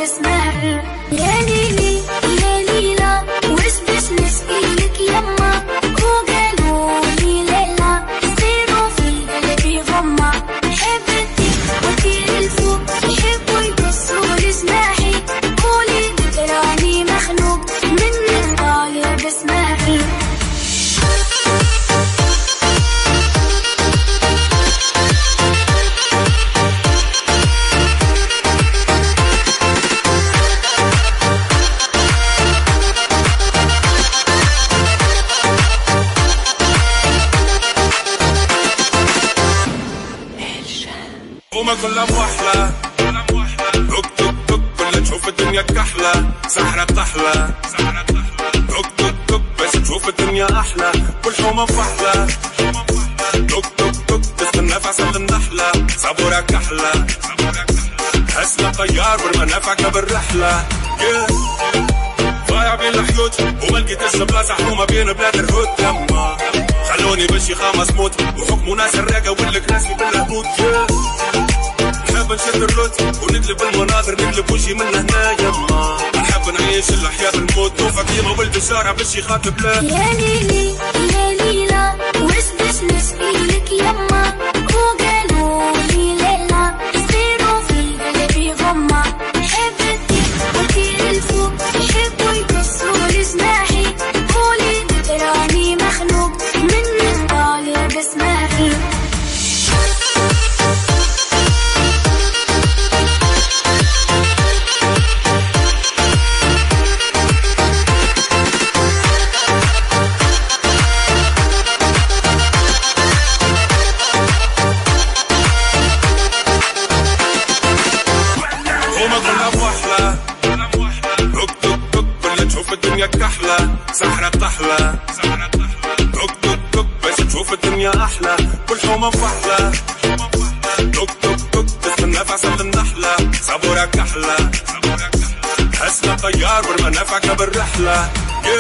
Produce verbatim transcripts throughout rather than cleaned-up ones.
بسمع. يا ليلي يا ليلى وش باش نشكيلك يما، وقالوا لي ليلى يصيروا في قلبي غمة. حبتي وطير الفوق يحبوا يبصوا لجناحي، قولي تراني مخلوق منك طاير بسماحي. وما كلها موحلة توك توك توك، كلها تشوف الدنيا كحلة، سحرة طحلة توك توك توك باش تشوف الدنيا أحلى، كل حومة فحلة توك توك توك تستنى في عسل النحلة، صبورة كحلة هسلة طيار والمنافعك بالرحلة. ضايع بين الحيوت وما لقيتش بلاصة حومة بين بلاد الهود، يما خلوني بشي خامس موت وحكموا ناس الراقة ولك ناسي بالهبوط. نحب نشد الروت ونقلب المناظر، نقلب وجهي من هنا يما، نحب نعيش الحياة بالموت، نوفى كيما ولد الشارع باش يخاطب لا. يا ليلي يا ليلى وش باش نشكيلك يما، وقالوا لي ليلى يصيروا في قلبي غمة. حبتي وطير الفوق يحبوا يبصوا لجناحي، قولي تراني مخلوق منك طالع بسماحي. كحلة سحرة طحلة توك توك توك باش تشوف الدنيا أحلى، كل حومة فحلة توك توك توك تستنى في عسل النحلة، صبورة كحلة هسلة طيار والمنافعك بالرحلة.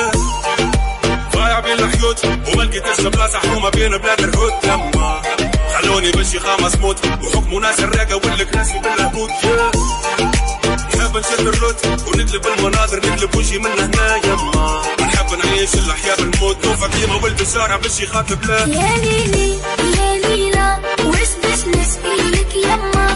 ضايع بين الحيوت وما لقيتش بلاصة حومة بين بلاد الهود، يما خلوني بشي خامس موت وحكموا ناس الراقة ولك ناسي بالهبوط. نحب نشد الروت ونقلب المناظر، نقلب وجهي من هنا يما، نحب نعيش الحياة بالموت، نوفى كيما ولد الشارع باش يخاطب لا. يا ليلي يا ليلى وش باش نشكيلك يما،